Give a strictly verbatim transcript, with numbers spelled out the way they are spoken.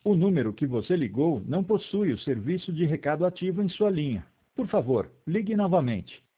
O número que você ligou não possui o serviço de recado ativo em sua linha. Por favor, ligue novamente.